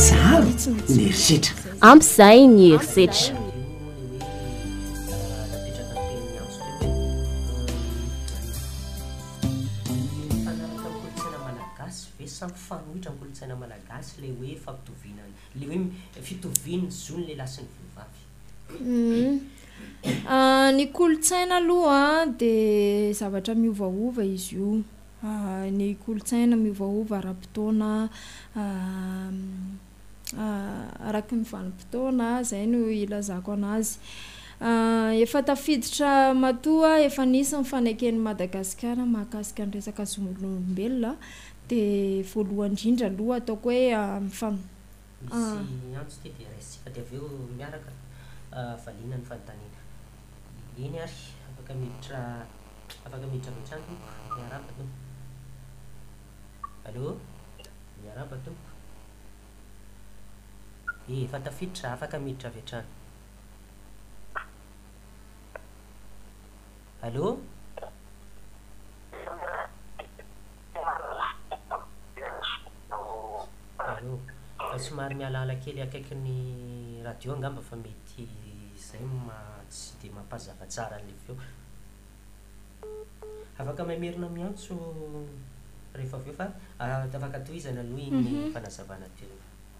tsara ny erisetra ampy zay ny erisetra samby fanohitra ny kolotsaina malagasy le hoe fampitovinany le hoe fitoviny zony le lasiny vehivavy. Ny kolotsaina aloha de zavatra miovaova izy io. Ny kolotsaina miovaova ara-potoana araky ny vanim-potoana zay no ilazako anazy. Efa tafiditra matoa efa nisy mifanekeny Madagasikara mahakasika ny resaka zon'olombelona de voalohany indrindra aloha ataoko hoe misy antso ty de resika de aveo miaraka valiana ny fanontaniana eny ary afaka miditra vetrano miaraba tompo. Allô miaraba tompo efa tafiditra afaka miditra vetrano. Allô somary mialala kely akaiky ny radio angamba fa mety zay tsy de mampazava tsara le feo. Afaka mamerina miantso rehefa aveo fa afaka tohizana aloha iny fanazavana teo.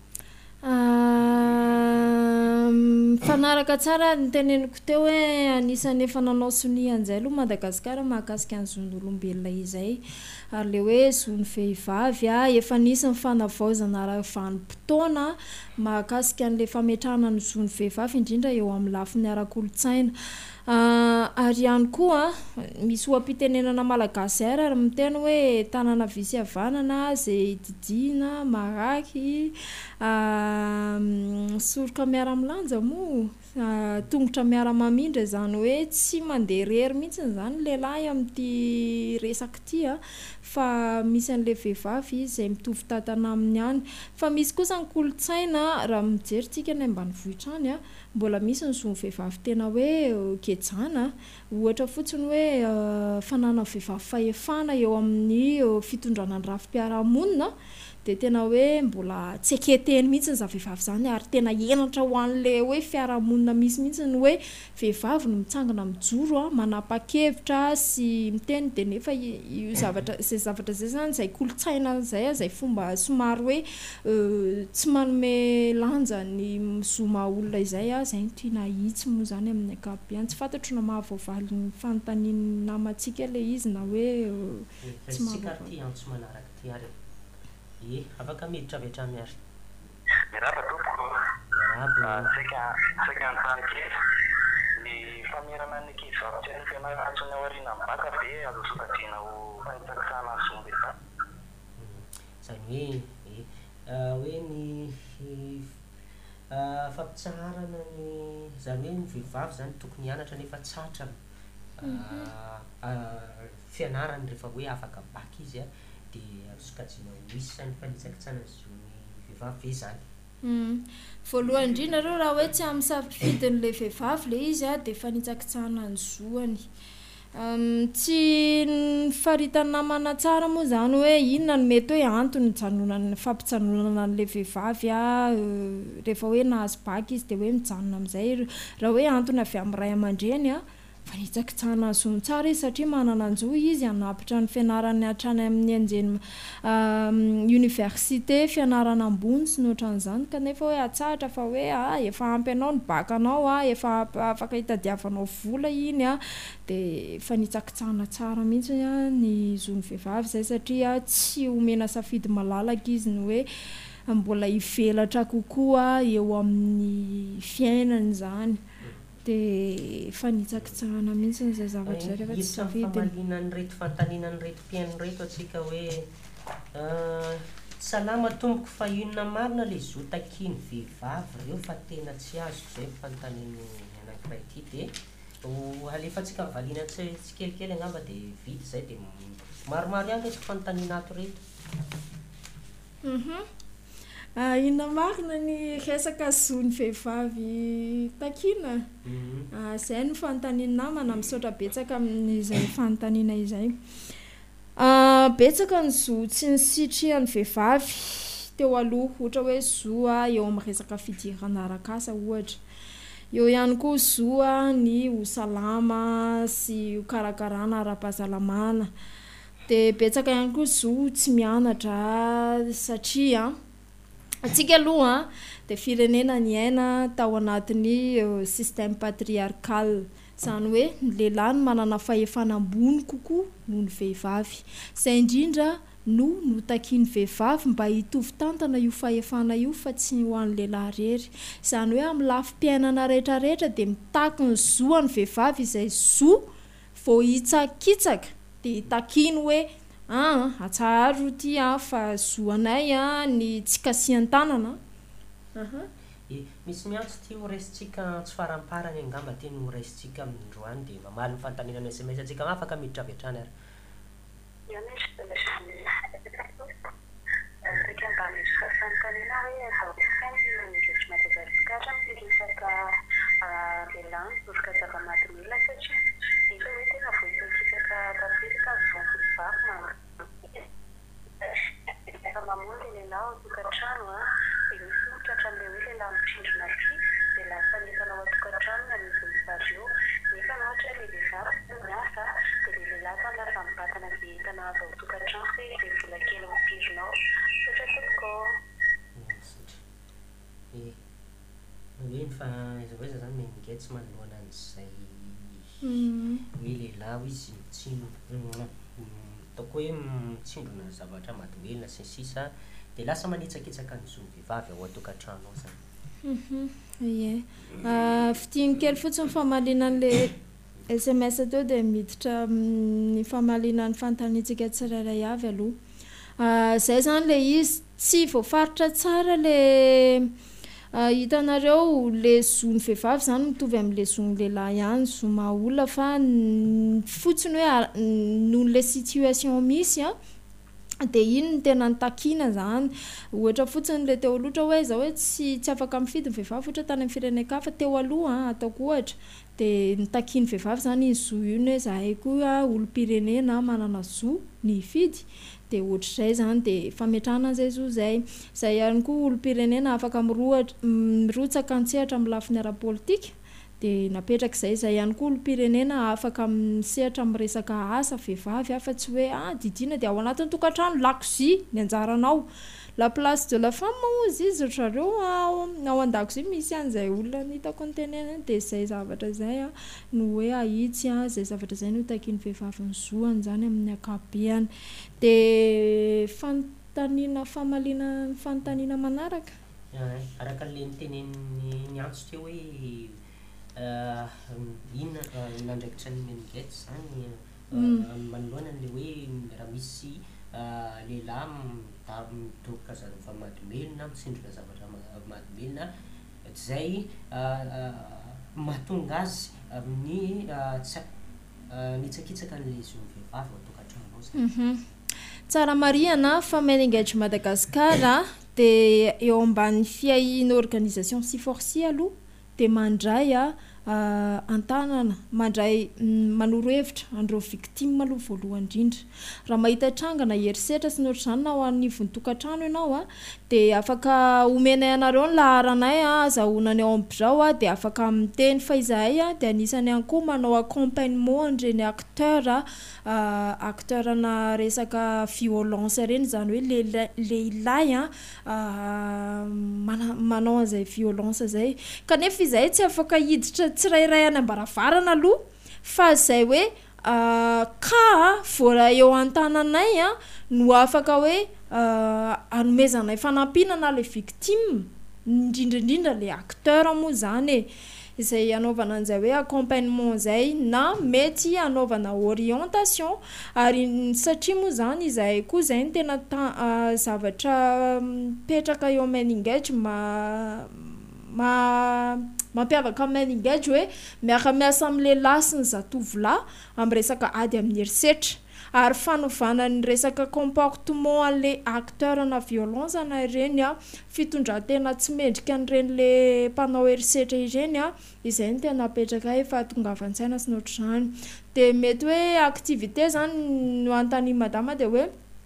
Fanaraka tsara ny teneniko teo hoe anisany efa nanao sonian'izay aloha Madagasikara mahakasika ny zon'olombelona izay ary le hoe zon'ny vehivavy efa nisy ny fanavaozana ara-vanim-potoana mahakasika an'le fametrahana ny zon'ny vehivavy indrindra eo amin'ny lafiny ara-kolotsaina. Ary ihany koa misy oam-pitenenana malagasy ary miteny hoe tanana visy havanana zay didina maraky soroka miara-milanja moa tongotra miara-mamindra zany hoe tsy mandeha rery mihitsy zany lehilahy amin'ity resaka ity fa misy an'le vehivavy izay mitovy tatana aminy ihany fa misy kosa ny kolotsaina raha mijery tsika ny ambanivohitra any mbola misy ny zon'ny vehivavy tena hoe kejana ohatra fotsiny hoe fanana vehivavy fahefana eo amin'ny fitondrana ny rafi-piarahamonina de tena hoe mbola tsy eketeny mihitsy ny za vehivavy zany ary tena enatra ho an'le hoe fiarahamonina misy mihitsy ny hoe vehivavy no mitsangana mijoro manapa-kevitra sy miteny de nefa io zavatra zay zany zay kolotsaina zay zay fomba somary hoe tsy manome lanja ny zoma olona izay zay no tiana hitsy moa zany amin'ny ankapobeny tsy fantatro na mahavoavaly ny fanontaniany namatsika le izy na hoe tsy mahavoavaly antso manaraka ty ary afaka miditra vetrano ary miraba tompoko saika antany kely ny famerana ny kivavy ny fianaratsony ao arina mibaka be azo sokajiana ho fanitsakisana azombefa zany hoe ny fampitsarana ny zany hoe ny vehivavy zany tokony hianatra nefa tsatra fianarany rehefa hoe afaka baky izy de sokajiana ho isany fanitsakitsana zony vehivavy zany. Voalohany indrindra aloha raha hoe tsy am'safidin'le vehivavy le izy de fanitsakitsana ny zoany. Tsy faritany namana tsara moa zany hoe inona no mety hoe antony janonany fampitsanonana an'le vehivavy rehefa hoe nahazo baky izy de hoe mijanona amin'izay raha hoe antony avy amin'ny ray aman-dreny fanitsakitsana zony tsara izy satria manana anjo izy anapitra ny fianarany hatrany amin'ny anjeny université fianarana ambony sy ny ohatran'izany kanefa hoe atsahatra fa hoe efa ampy anao ny bakanao efa afaka hitadiavanao vola iny de fanitsakitsana tsara mihitsy ny zon'ny vehivavy zay satria tsy omena safidy malalaka izy ny hoe mbola hivelatra kokoa eo amin'ny fiainany zany de fanitsakitsana mihitsy zay zavatra zay rehefa tsy safidy famalina ny reto fantaninany reto mpiaino reto atsika hoe salama tomboko fa inona marina le zo takiny vehivavy reo fa tena tsy azo zay fantaniny anankiray ity de alefatsika mivaliana tsikelikely angamba de vita zay de maromaro ihany reto fantanina ato reto. Inona marina ny resaka zon'ny vehivavy takina zay no fanontaniana namana misaotra betsaka amin'izay fanontaniana izay betsaka ny zo tsy ny sitrihan'ny vehivavy teo aloha ohatra hoe zoa eo amin'ny resaka fidirana arakasa ohatra eo ihany koa zoa ny ho salama sy ho karakarana ara-pahasalamana de betsaka ihany koa zo tsy mianatra satria atsika aloha de firenena ny aina tao anatin'ny système patriarcal zany hoe ny lehilahy no manana fahefana ambony kokoa noho ny vehivavy zay indrindra no takiany vehivavy mba hitovy tantana io fahefana io fa tsy ho an'ny lehilahy rery zany hoe amin'ny lafim-piainana rehetrarehetra de mitaky ny zo ny vehivavy izay zo vao hitsakitsaka de hitakiny hoe atsaharo ty fa zo anay ny tsy kasian-tanana misy miantso ty horesitsika tsy faramparany angamba teny horesitsika amin'androany de mamaly ny fantaninana SMS atsika afaka miditra avy hatrany ary oeza zany mengetsy manoloana an'izay hoe lehilahy izy mitsindro ataoko hoe mitsindrona zavatra mahadomelona sy sisa de lasa manitsakitsaka ny zony vehivavy ao atokantrano ao zany fitiny kely fotsiny famalinan'le SMS teo de miditra ny famalinan'ny fantanitsika tsirairay avy aloha zay zany le izy tsy voafaritra tsara le hitanareo le zony vehivavy zany mitovy amin'le zony lehilahy ihany zo mahaolona fa fotsiny hoe noho le situation misy de iny ny tena nitakina zany ohatra fotsiny le teo aloha hoe za hoe tsy afaka mifidy ny vehivavy ohatra tany amin'ny firenenekafa teo aloha ataoko ohatra de nitakiny vehivavy zany izy zo io hoe zahay koa olom-pirenena manana zo ny fidy de ohatr'izay zany de fametrahana an'izay zo zay ihany koa olom-pirenena afaka mirotsaka antsehatra amin'ny lafiny ara-politika de napetraka zay ihany koa olom-pirenena afaka misehatra miresaka asa vehivavy fa tsy hoe didina de ao anatin'ny tokantrano lakozia ny anjaranao la place de la femme ozy izy zareo ao an-dakozia misy an'izay olona nitako ny tenena de zay zavatra zay no hoe ahitsy zay zavatra zay no takiany vehivavy ny zoany zany amin'ny akabeany de fantanina manaraka araka le nitenen'ny ny antso teo hoe inona nandraikitra ny mengetsy zany manoloana le hoe raha misy lehilahy midoboka fa mahadomelona mitsindrona zavatra mahadomelona zay mahatonga azy amin'ny nitsakitsaka n'le zony vehivavy ao tokantrano zany tsara mariana fa menengage Madagasikara de eo amban'ny fiahin'ny organisation Siforsi aloha de mandray antanana mandray manoro hevitra andreo victime aloha voalohany indrindra raha mahita trangana herisetra sy ny ohatr'izany na ho an'ivony tokantrano ianao de afaka omenay anareo ny laharanay azahoana ao am'bizao de afaka miteny fa izahay de anisany ihany koa manao accompagnement an'ireny acteur na resaka violence reny zany hoe lehilahy manao an'izay violence zay kanefa izahay tsy afaka hiditra tsirairay any ambaravarana aloha fa zay hoe ka vola eo an-tananay no afaka hoe anomezanay fanampinana le victime indrindraindrindra le acteur moa zany izay anaovana an'izay hoe accompagnement zay na mety anaovana orientation ary satria moa zany izahay koa zay ny tena zavatra petraka eo meningage mampiavaka meningage hoe miara-miasa amin'le lahy sy ny zatovolahy amin'ny resaka ady amin'ny herisetra ary fanovana ny resaka comportement an'le acteur na violence na ireny fitondran-tena tsy mendrika an'ireny le mpanao herisetra ireny izay ny tena petraka efa tongavan-tsaina sy ny ohatr'izany de mety hoe activité zany no antany madama de hoe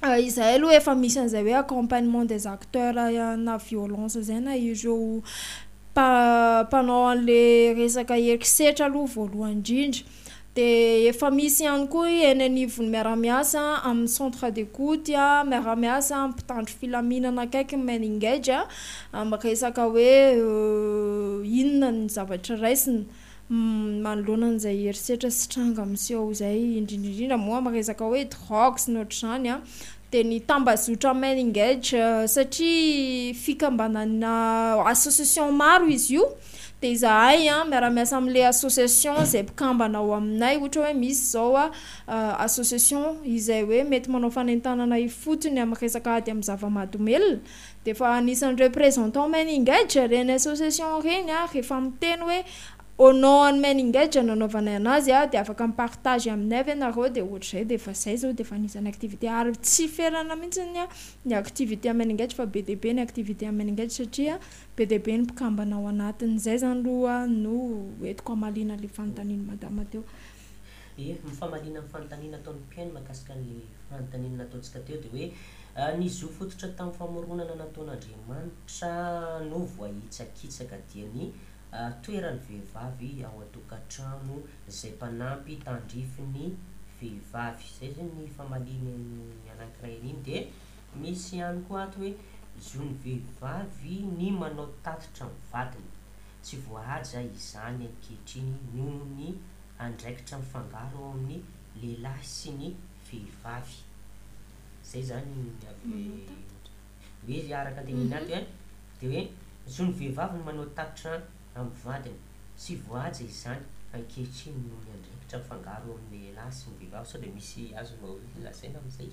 Izay aloha efa misy an'izay hoe accompagnement des acteurs na violence zay na ireo mpanao an'le resaka erikisetra aloha voalohany indrindra. De efa misy ihany koa eny anivony miara-miasa amin'ny centre d'écoute miara-miasa amin'ny mpitandro filaminana akaiky main engage makresaka hoe inona ny zavatra raisina manoloana an'izay herisetra sy tranga miseho zay indrindraindrindra moa makresaka hoe drogue sy ny ohatr'izany de ny tambazotra main engage satria fikambanana association maro izy io. De izahay miara-miasa amin'le association zay mpikambana ao aminay ohatra hoe misy zao association izay hoe mety manao fanentanana ifotony amin'ny resaka ady amin'ny zava-mahadomelona de fa anisan'ny représentant main engage reny association reny rehefa miteny hoe au nom ny main engage nanaovanay anazy de afaka mipartage aminay avy ianareo de ohatr'izay de fa zay zao de fa anisany activité ary tsy ferana mihitsy ny activité main engage fa be dia be ny activité main engage satria be dia be ny mpikambana ao anatiny zay zany aloha no entiko amalina le fanontaniana madama teo. Mifamalina amin'ny fanontaniana ataon'ny mpiaino mahakasika ny fanontaniana nataontsika teo de hoe ny zo fototra tamin'ny famoronana nataon'Andriamanitra no voahitsakitsaka dia ny toeran'ny vehivavy ao an-tokantrano izay mpanampy tandrifiny vehivavy. Zay zany ny famalina anankiray iny de misy ihany koa ato hoe zon'ny vehivavy ny manao tatitra amin'ny vadiny tsy voahaja izany ankehitriny noho ny andraikitra mifangaro ao amin'ny lehilahy sy ny vehivavy. Zay zany hoe araka antenina ato de hoe zon'ny vehivavy ny manao tatitra amin'ny vadiny tsy voahaja izany ankehitriny noho ny andraikitra mifangaro ao amin'ny lehilahy sy ny vehivavy. Sao de misy azonao lazaina amin'izay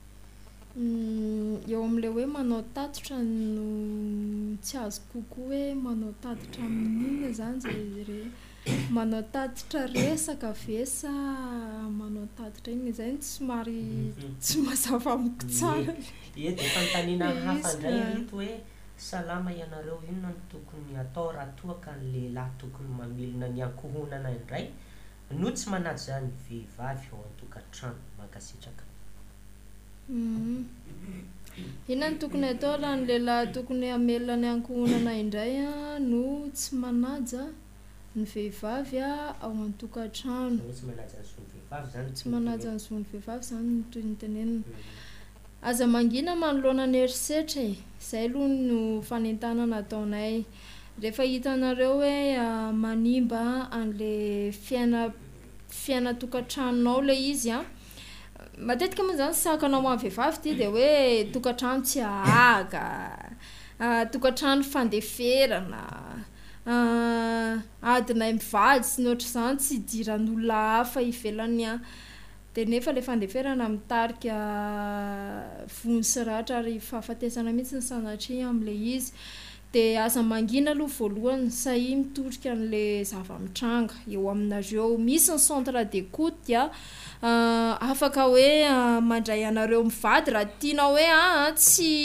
eo amin'le hoe manao tatitra no tsy azo kokoa hoe manao tatitra amin'inona zany zay manao tatitra resaka ve sa manao tatitra iny zay somary tsy mazava amiko tsara. De fanontaniana hafa indray ito hoe salama ianareo inona no tokony atao raha toaka ny lehilahy tokony mamelona ny ankohonana indray no tsy manaja ny vehivavy ao an-tokantrano mankasitraka. Inona no tokony atao raha ny lehilahy tokony hamelona ny ankohonana indray no tsy manaja ny vehivavy ao an-tokantrano. Tsy manaja ny zon'ny vehivavy zany no toy ny tenenina. Aza mangina manoloana ny herisetra zay aloha no fanentanana ataonay. Rehefa hitanareo hoe manimba an'le fiaina tokantranonao le izy matetika moa zany sakanao amin'ny vehivavy ty de hoe tokantrano tsy ahaka, tokantrano fandeferana, adinay mivady sy ny ohatr'izany tsy idiran'olona hafa ivelany de nefa le fandeferana mitarika vony sy ratra ary fahafatesana mihitsy ny sanatria amin'le izy. De aza mangina aloha voalohany sahy mitorika an'le zava-mitranga eo aminareo. Misy ny centre d'écoute afaka hoe mandray anareo mivady raha tianao hoe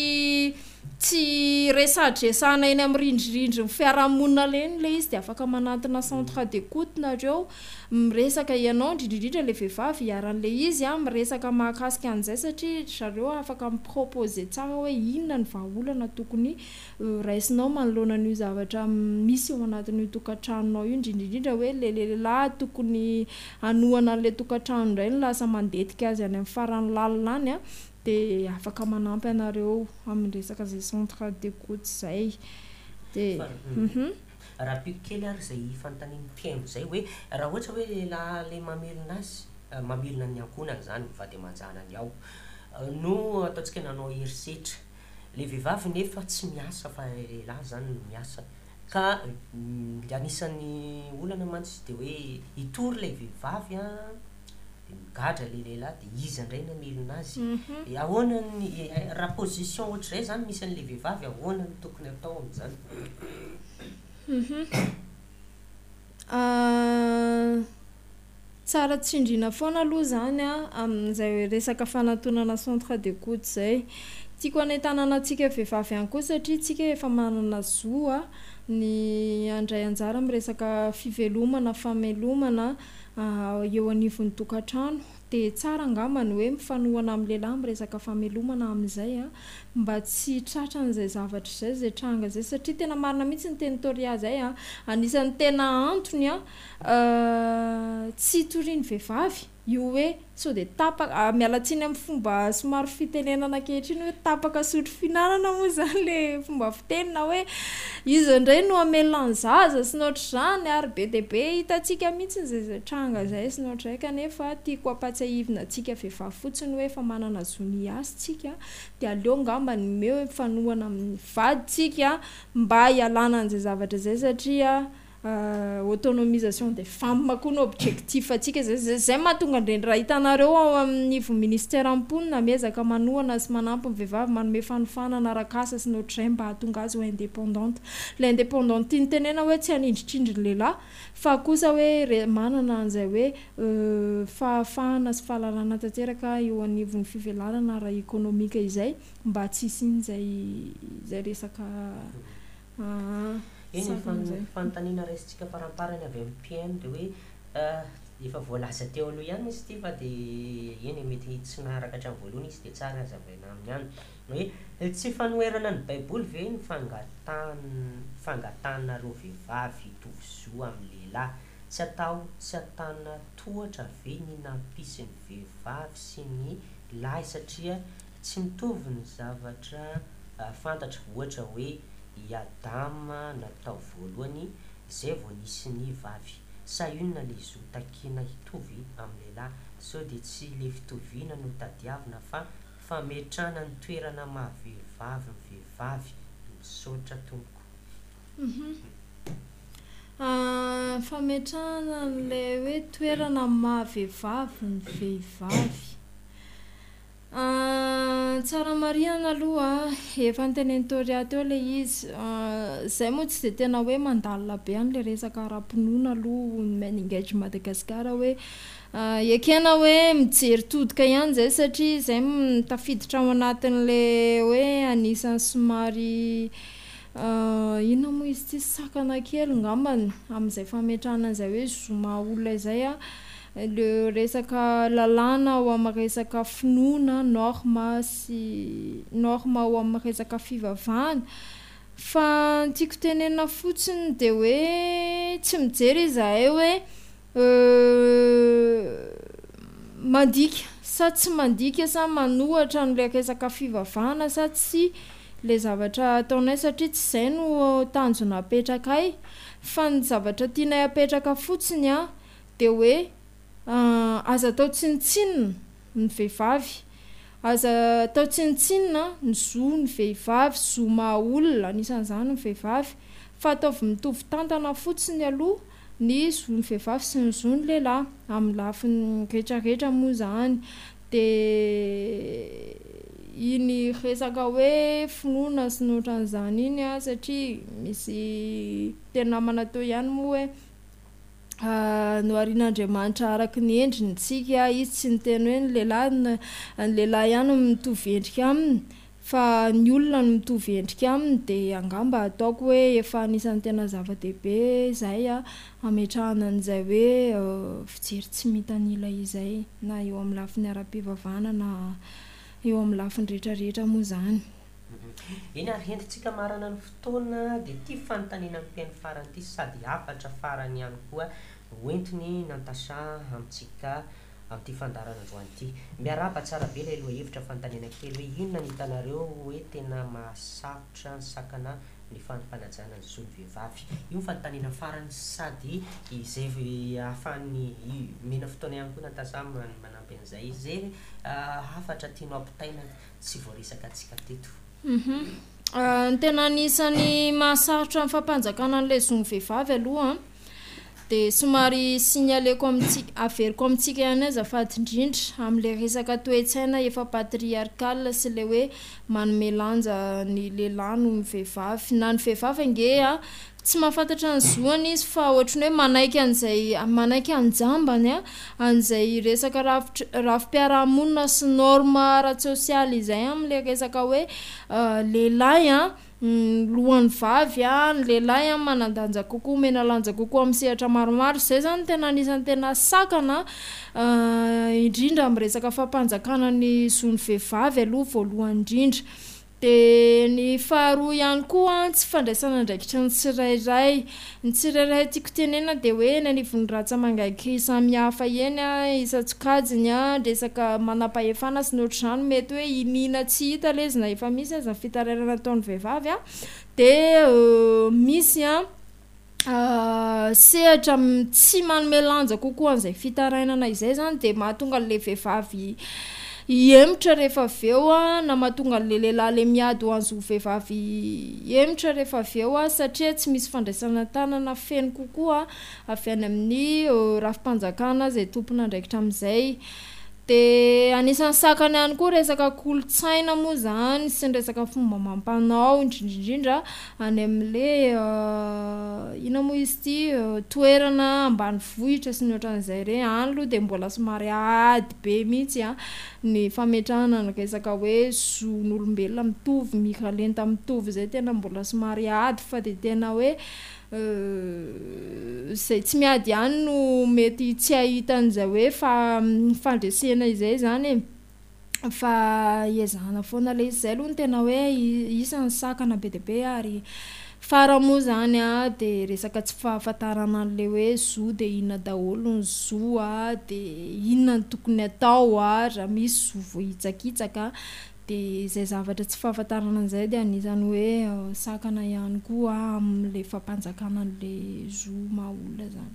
tsy resadresana eny amin'ny rindrindry ny fiarahamonina leny le izy de afaka manantona centre d'écoute nareo miresaka ianao indrindrindrindra le vehivavy hiaran'le izy miresaka mahakasika an'izay satria zareo afaka miproposer tsara hoe inona ny vahaolana tokony raisinao manoloana an'io zavatra misy eo anatin'io tokantranonao io indrindrindrindra hoe le lehilahy tokony hanohana an'le tokantrano indray no lasa mandetika azy any amin'ny farany lalina any de afaka manampy anareo amin'ny resaka zay centre d'écoute zay de raha piko kely ary zay fanontaniany mpiaino zay hoe raha ohatra hoe lehilahy le mamelona azy mamelona ny ankonany zany mivady aman-janany ao no ataontsika nanao herisetra le vehivavy nefa tsy miasa fa lehilahy zany no miasa ka anisan'ny olana mantsy de hoe hitory le vehivavy migadra le lehilahy de izy indray namelona azy. Ahoana ny raha position ohatr'izay zany misy an'le vehivavy ahoana ny tokony atao amin'izany? Tsara tsindrina foana aloha zany amin'izay resaka fanantonana centre d'écoute zay. Tiako hanentanana antsika vehivavy ihany koa satria tsika efa manana zo ny andray anjara amin'ny resaka fivelomana famelomana eo anivon'ny tokantrano de tsara angambany hoe mifanohana amin'ny lehilahy miresaka famelomana amin'izay a mba tsy tratra an'izay zavatra izay zay tranga zay satria tena marina mihitsy ny territoria zay a anisan'ny tena antony a tsy toriany vehivavy io hoe sao de tapaka mialatsiny amin'ny fomba somary fitenenana ankehitriny hoe tapaka sotro finanana moa zany le fomba fitenina hoe izy indray no amelona ny zaza sy noatra izany ary be de be hitantsika mihitsy zay tranga zay sy noatra izay kanefa tiako ampatsiahivina antsika vehivavy fotsiny hoe efa manana zony asytsika de aleo ngambany me hoe fanohana amin'ny vaditsika mba hialana an'izay zavatra zay satria autonomisation des femmes koa no objectif atsika zay mahatonga indreny raha hitanareo ao amin'ny ministère am-ponina miezaka manohana sy manampy ny vehivavy manome fanofanana arak'asa sy nohatr'izay mba hahatonga azy ho indépendante la indépendante iny tenena hoe tsy hanindritrindry lehilahy fa kosa hoe manana an'izay hoe fahafahana sy fahalalana tanteraka eo anivon'ny fivelarana ara économique izay mba tsy isiny zay resaka iny fanontaniana resitsika paramparany avy amin'ny PM de hoe efa voalaza teo aloha ihany izy ty fa de eny mety tsy naharaka hatramin'ny voalohany izy de tsara azavaina amin'ny ihany hoe tsy fanoherana ny baiboly ve ny fangatanareo vehivavy tovizo amin'ny lehilahy tsy atana tohatra ve ny nampisin'ny vehivavy sy ny lahy satria tsy mitovy ny zavatra fantatra ohatra hoe i Adama natao voalohany zay vao nisy ny vavy sa inona le zo takina hitovy amin'ny lehilahy sao de tsy le fitoviana no tadiavina fa fametrana ny toerana mahavehivavy ny vehivavy misaotra tomoko fametrana le hoe toerana mahavehivavy ny vehivavy tsara marihana aloha efa nyteneny toria teo le izy zay moa tsy de tena hoe mandalina be any le resaka ara-pinoana aloha engage Madagasikara hoe ekena hoe mijery todika ihany zay satria zay tafiditra ao anatin'le hoe anisan'ny somary inona moa izy ty sakana kely ngambany amin'izay fametrahana an'izay hoe zoma olona izay a le resaka lalàna ao amin'ny resaka finoana norma ao amin'ny resaka fivavahana fa tiako tenena fotsiny de hoe tsy mijery izahay hoe mandika sa tsy mandika sa manohatra n'le resaka fivavahana sa tsy le zavatra ataonay satria tsy izay no tanjona apetrakay fa ny zavatra tianay apetraka fotsiny a de hoe aza atao tsinitsinina ny vehivavy aza atao tsinitsinina ny zo ny vehivavy zo mahaolona anisan'izany ny vehivavy fa ataovy mitovy tantana fotsiny aloha ny zo ny vehivavy sy ny zo ny lehilahy amin'ny lafiny rehetrarehetra moa zany de iny resaka hoe finoana sy nohatran'izany iny a satria misy tena manatao ihany moa hoe no arian'Andriamanitra araka ny endrinitsika izy tsy niteny hoe ny lehilahy ihany mitovy endrika aminy fa ny olona no mitovy endrika aminy de angamba ataoko hoe efa anisan'ny tena zava-dehibe zay a ametrahana an'izay hoe fijery tsy mitanila izay na eo amin'ny lafiny ara-pivavahana na eo amin'ny lafiny rehetrarehetra moa zany eny ary entintsika marana ny fotoana de ty fanontaniana amin'ny farany ty sady afatra farany ihany koa hoentiny Natasha amintsika amin'ity fandarana androany ity miaraba tsara be ilay loha hevitra fanontaniana kely hoe inona ny hitanareo hoe tena mahasarotra ny sakana ny fampanajana ny zon'ny vehivavy io fanontaniana farany sady izay ahafahany mena fotoana ihany koa Natasha manampy an'izay izy zay hafatra tianao ampitaina tsy voaresaka atsika teto ny tena anisany mahasarotra ny fampanjakana an'ilay zon'ny vehivavy aloha de somary signaleko amintsika averiko amintsika ihany azafady indrindra amin'le resaka toe-tsaina efa patriarcal sy le hoe manome lanja ny lehilahy no ny vehivavy na ny vehivavy ange a tsy mahafantatra ny zoany izy fa ohatrany hoe manaiky anjambany a an'izay resaka rafi-piarahamonina sy norme ara-sosialy izay amin'le resaka hoe lehilahy a lohan'ny vavy a ny lehilahy a manandanja kokoa mena lanja kokoa amin'ny sehatra maromaro zay zany tena anisan'ny tena sakana indrindra amin'ny resaka fampanjakana ny zon'ny vehivavy aloha voalohany indrindra de ny faharoa ihany koa tsy fandraisana ndraikitra ny tsirairay tiako tenena de hoe ny anivon'ny ratsa mangaiky samihafa eny a isatsokajiny a resaka manam-pahefana sy ny ohatr'izany mety hoe inina tsy hita lezina efa misy aza ny fitarairana ataon'ny vehivavy a de misy a sehatra tsy manome lanja kokoa an'izay fitarainana izay zany de mahatonga le vehivavy emitra rehefa aveo a na mahatonga le lehilahy le miady ho an'zo vehivavy emitra rehefa aveo a satria tsy misy fandraisana tanana feno kokoa avy any amin'ny rafim-panjakana zay tompona ndraikitra amin'izay de anisan'ny sakany ihany koa resaka kolotsaina moa zany sy ny resaka fomba mampanao indrindrindrindra any amin'le ina moa izy ty toerana ambanivohitra sy ny ohatran'izay re any aloha de mbola somary ady be mihitsy a ny fametrahana ny resaka hoe zon'olombelona mitovy mikalenta mitovy zay tena mbola somary ady fa de tena hoe zay tsy miady ihany no mety tsy ahitan'izay hoe fandresena izay zany fa iezahana foana le izy zay aloha ny tena hoe isan'ny sakana be de be ary fara moa zany a de resaka tsy fahafantarana an'le hoe zo de inona daholo ny zo a de inona ny tokony atao a raha misy zo vohitsakitsaka de zay zavatra tsy fahafantarana an'izay de anisany hoe sakana ihany koa amin'le fampanjakana an'le zo mahaolona zany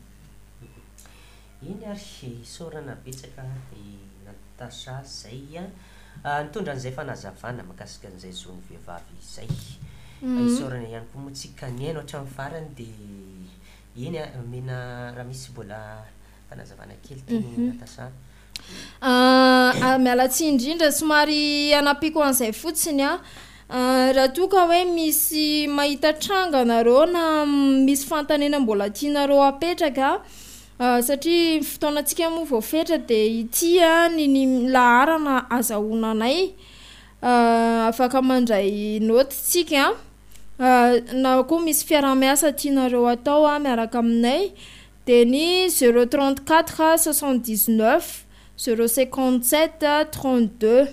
iny ary isaorana betsaka Natasha zay a nitondra an'izay fanazavana makasika an'izay zon'ny vehivavy izay isaorana ihany koa moa tsy kaniaino hatramin'ny farany de iny mena raha misy mbola fanazavana kely teny Natasha mialatsy indrindra somary anapiko an'izay fotsiny a raha toka hoe misy mahita tranga nareo na misy fantanena mbola tianareo apetraka satria fotoanantsika moa voafetra de ity a ny laharana azahoananay afaka mandray notitsika na koa misy fiarahamiasa tianareo atao a miaraka aminay de ny 034 79 057 32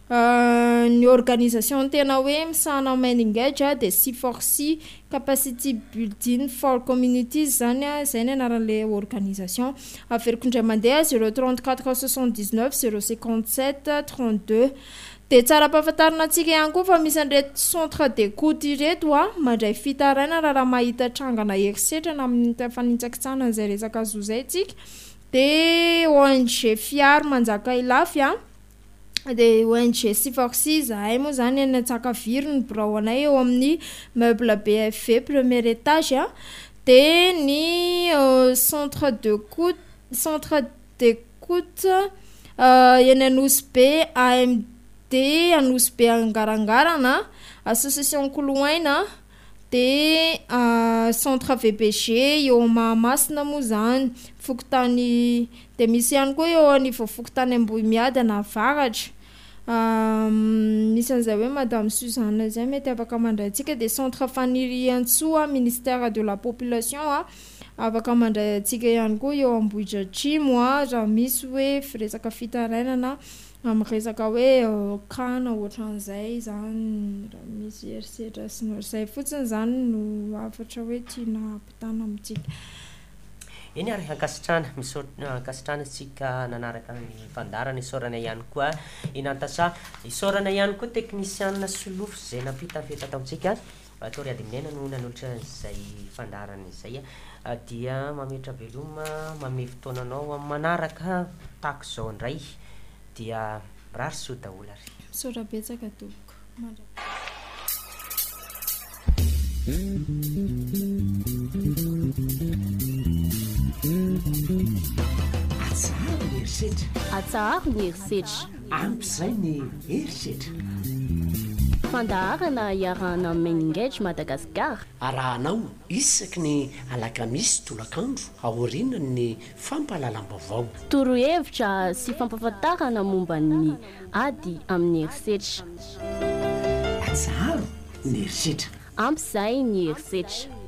ny organisation tena hoe misahana main engage de C4C capacity building for communities zany a zay ny anaran'le organisation averiko indray mandeha 034 79 057 32 de tsara pahafantarina antsika ihany koa fa misy an'ireto centre d'écoute ireto a mandray fitaraina raha mahita trangana herisetra na amin'ny fanitsakitsana an'izay resaka zo zay tsika de ONG fiary manjaka ilafy a de ONG C4C zahay moa zany any Antsakaviro ny birao anay eo amin'ny meuble BFV premier étage a de ny centre d'écoute eny Anosy AMD Anosy Angarangarana association Koloaina de centre VBG eo Mahamasina moa zany fokotany de misy ihany koa eo any fokotany Ambohimiady na Varatra misy an'izay hoe madame Suzanne zay mety afaka mandray antsika de centre Faniry Antsoa ministère de la population a afaka mandray antsika ihany koa eo Ambohitra Atrimo a raha misy hoe resaka fitarainana amin'ny resaka hoe kana ohatran'izay zany raha misy herisetra sy ny zay fotsiny zany no afatra hoe tiana ampitana amintsika eny ary ankasitrana ankasitrana tsika nanaraka ny fandarana isaorana ihany koa inantasa isaorana ihany koa technicien solofo zay napitafetra ataontsika atao ry ady minena no nanolotra zay fandarana izay dia mametra veloma mame fotoananao amin'ny manaraka tahako zao indray dia rary soa daholo ary misaora betsaka tompoko atsaharo ny herisetra ampy zay ny herisetra fandaharana iarahana main engage Madagasikara arahanao isaky ny alakamisy tolakandro aoriana ny fampahalalam-baovao torohevitra sy fampahafantarana momba ny ady amin'ny herisetra atsaharo ny herisetra ampy izay ny herisetra